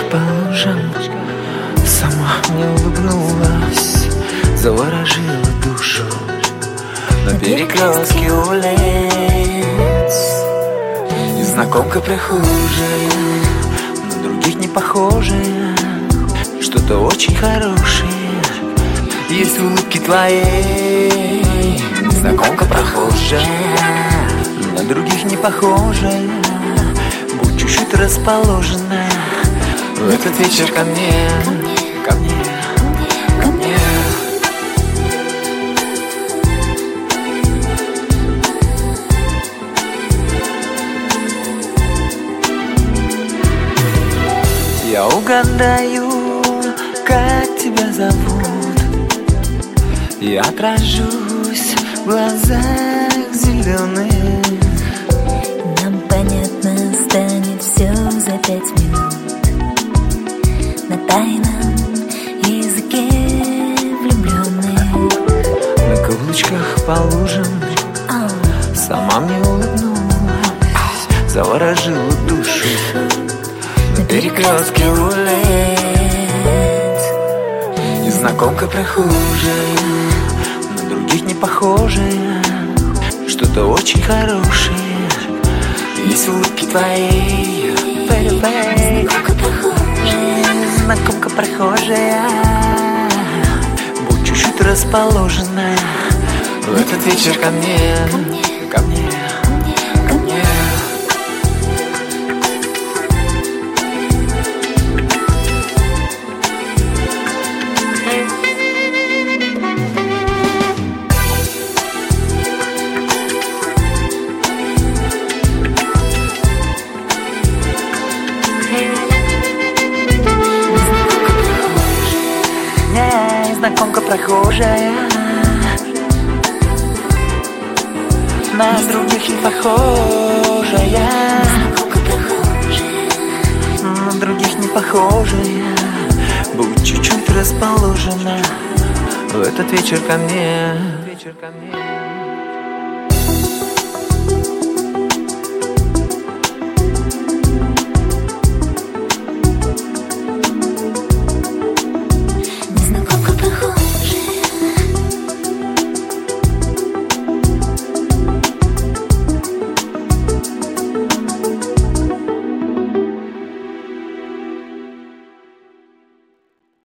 по лужам, сама мне улыбнулась, заворожила душу. На перекрестке улиц незнакомка прохожая, на других не похожая, что-то очень хорошее есть в улыбке твоей. Незнакомка прохожая, на других не похожая, будь чуть-чуть расположена в этот вечер ко мне, ко мне, ко мне. Я угадаю, как тебя зовут, я отражусь в глазах зеленых. Нам понятно станет все за 5 минут на тайном языке влюбленных. На каблучках по лужам сама мне улыбнулась, заворожила душу. На перекрестке улиц незнакомка прохожая, на других не похожая, что-то очень хорошее есть в улыбке твоей. Незнакомка прохожая, будь чуть-чуть расположена в этот вечер ко мне, ко мне, ко мне. Незнакомка прохожая, на других не похожая, на других не похожая, будь чуть-чуть расположена в этот вечер ко мне.